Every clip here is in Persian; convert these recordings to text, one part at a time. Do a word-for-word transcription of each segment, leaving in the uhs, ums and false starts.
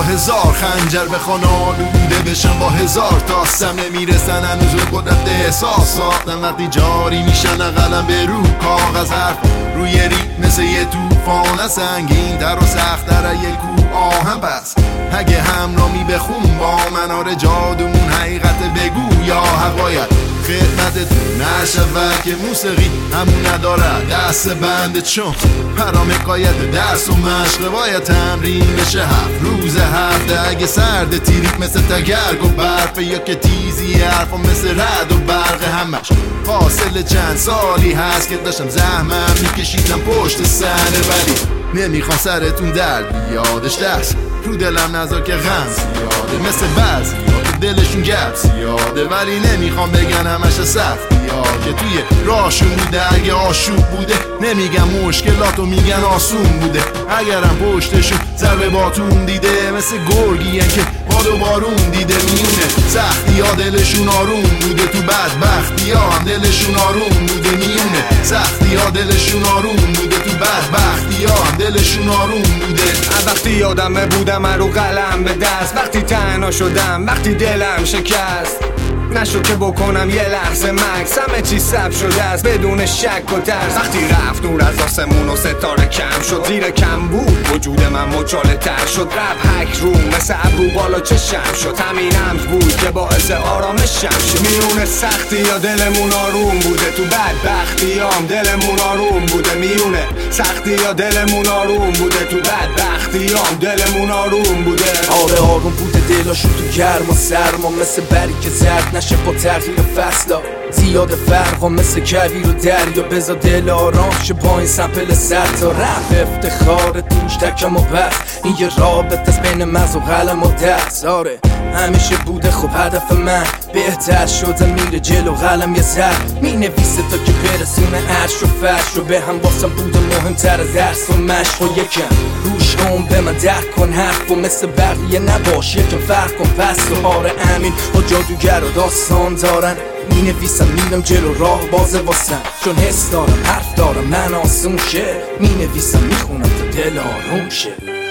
هزار خنجر بخوان آلوده بشن با هزار تا سم نمیرسن هنوز به قدرت احساس ساختن وقتی جاری میشن قلم به رو کاغذ حرف روی ریت مثل یه توفان سنگین در و سخت‌تر یه کوه آهن پس اگه همرامی بخون با منار جادومون حقیقت بگو یا حقایق خدمتتون نشود که موسیقی همون نداره دست بنده چون پرام حکایت درس و مشق باید تمرین بشه هفت روز هفته اگه سرد تیریک مثل تگرگ و برف یا که تیزی حرفا مثل رد و برق همش فاصله چند سالی هست که داشتم زحمم میکشیدم پشت سنه ولی نمیخوام سرتون درد بیادش دست رو دلم نذار که غم زیاده مثل بعضی ها که دلشون گپ زیاده ولی نمیخوام بگن همش سختی ها که توی راهشون بوده اگه آشوب بوده نمیگم مشکلاتو میگن آسون بوده اگرم پشتشون ضربه باتون دیده مثل گرگی که باد و بارون دیده میونه سختی ها دلشون آروم بوده تو بدبختی ها هم دلشون آروم بوده میونه سختی ها دلشون آروم بوده تو بدبختی ها هم دلشون آروم بوده از وقتی یادمه بودم رو قلم به دست وقتی تنها شدم وقتی دلم شکست نشد که بکنم یه لحظه مکس همه چی سب شده است بدون شک و ترس وقتی رفت نور از آسمون و ستاره کم شد زیر کم بود وجود من مچاله تر شد رب هک روم مثل ابرو بالا چشم شد همین امر بود که باعث آرامشم شد میونه سختی یا دلمون آروم بوده تو بدبختی هم دلمون آروم بوده میونه سختی یا دلمون آروم بوده تو بدبختی هم دلمون آروم بوده آره آروم بوده دلاشون تو گرم و سرما مثل بری که زرد نشه با تغییر فصلا زیاد فرقا مثل کویر و دریا بزا دل آرام شه با این سمپل سر تا رفت افتخار توش تکم و بس این یه رابط از بین مغز و قلم و دست آره همیشه بوده خب هدف من بهتر شده میره جلو قلم یه زر می نویسه تا که برسونه عرش و فرش و به هم واسم بوده مهمتر درس و مشق و یکم روش کن به من درک کن حرف و مثل بقیه نباش یکم فرق کن پس و آره امین با جادوگر و داستان دارن می نویسم میرم جلو راه بازه واسم چون حس دارم حرف دارم من آسون شه می نویسم میخونم تا دل آروم شه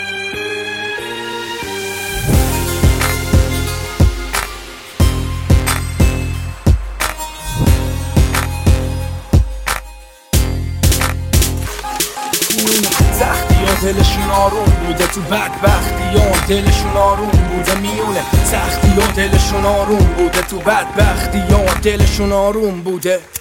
سختی ها دلشون آروم بوده تو بدبختی ها دلشون آروم بوده میونه سختی ها دلشون آروم بوده تو بدبختی ها دلشون آروم بوده